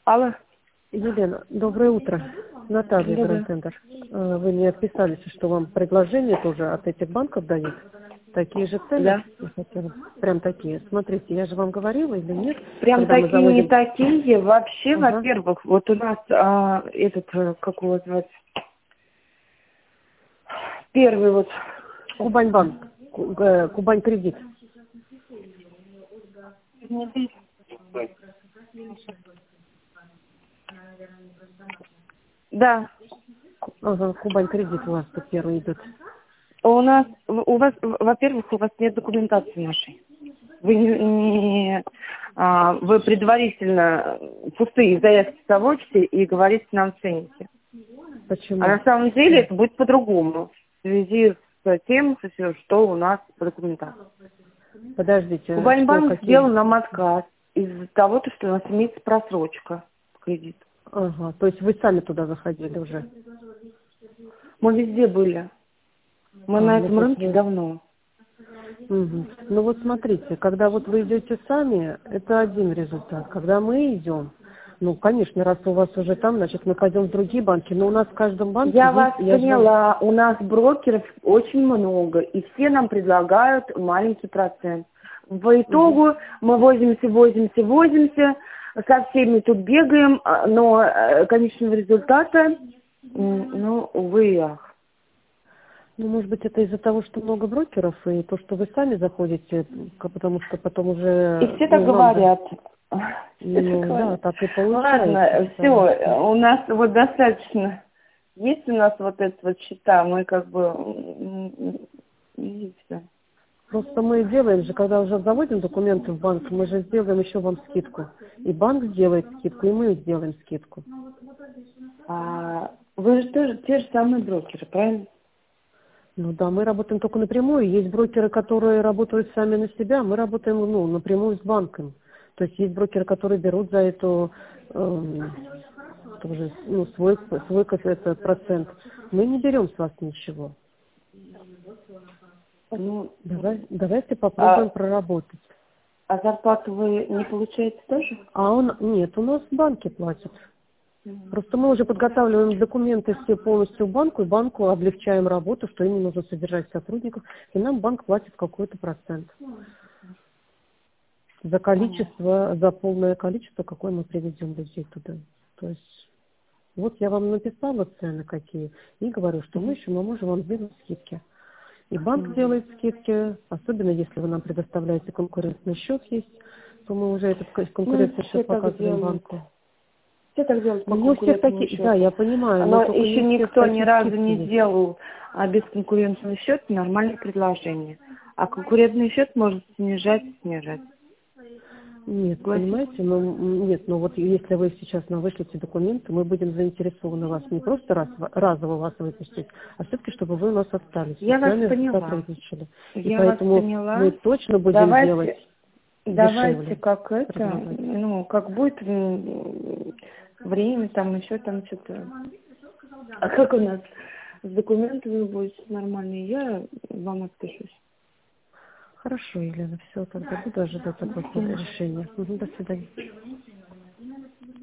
Алло. Елена, доброе утро. Наталья, Доброе. Гранд-центр. Вы мне отписались, что вам предложение тоже от этих банков дают. Такие же цены? Да. Я хотела. Прям такие. Смотрите, я же вам говорила или нет? Прям Когда мы такие, не заводим... такие. Вообще, Ага. во-первых, вот у нас как его звать? Первый вот. Кубань банк. Кубань кредит. Да. Ага, Кубань кредит у вас тут первый идет. У вас, во-первых, у вас нет документации нашей. Вы вы предварительно пустые заявки заводите и говорите нам цените. А Почему? на самом деле это будет по-другому. В связи с тем, что у нас по документации. Подождите, что, Кубаньбанк сделал какие? нам отказ из-за того, что у нас имеется просрочка по кредиту. Ага, то есть вы сами туда заходили уже? Мы везде были. Мы на Ну этом то есть рынке вы... давно. Мгм. Ну вот смотрите, когда вот вы идете сами, это один результат. Когда мы идем, ну, конечно, раз у вас уже там, значит, мы пойдем в другие банки, но у нас в каждом банке Я есть, вас я же вам... поняла, у нас брокеров очень много, и все нам предлагают маленький процент. По Мгм. итогу мы возимся, со всеми тут бегаем, но конечного результата, ну, увы и ах. Ну, может быть, это из-за того, что много брокеров, и то, что вы сами заходите, потому что потом И уже, все так ну, нам же... говорят. Все так Ну, да, говорят. так и получается, Ладно, потому что... все, у нас вот достаточно. Есть у нас вот этот вот счета, мы как бы... И все. Просто мы делаем же, когда уже заводим документы в банк, мы же сделаем еще вам скидку. И банк сделает скидку, и мы сделаем скидку. Вы же тоже те же самые брокеры, правильно? Ну да, мы работаем только напрямую. Есть брокеры, которые работают сами на себя, мы работаем, ну, напрямую с банком. То есть есть брокеры, которые берут за эту тоже, ну, свой какой-то процент. Мы не берем с вас ничего. Ну, Давайте попробуем а, проработать. а зарплату вы не получаете тоже? Нет, у нас банки платят. Просто мы уже подготавливаем документы все полностью банку, и банку облегчаем работу, что им нужно содержать сотрудников, и нам банк платит какой-то процент за Понятно. количество, за полное количество, какое мы приведем людей туда. То есть вот я вам написала цены какие, и говорю, что мы можем вам сделать скидки. И банк Мгм. делает скидки, особенно если вы нам предоставляете конкурентный счет есть, то мы уже этот Ну, это конкурентный все счет так показываем делают. банку. Все так делают по Ну, не у всех конкурентному такие, да, счету. я понимаю, но Но только не еще у всех никто ни такие разу скидки не есть. сделал без конкурентного счета нормальное предложение. А конкурентный счет может снижать и снижать. Нет, Согласитесь? понимаете, нет, но вот если вы сейчас нам вышлете документы, мы будем заинтересованы вас не просто разово вас выпустить, а все-таки, чтобы вы у нас остались и Я с вас нами поняла. сотрудничали. И Я вас поэтому мы поняла. точно будем делать Давайте, давайте дешевле, как это, предлагать. ну, как будет время, там еще там что-то. А как у нас с документами будет нормально, я вам отпишусь. Хорошо, Елена, все, тогда буду ожидать от вас Спасибо. решения. Мгм, до свидания.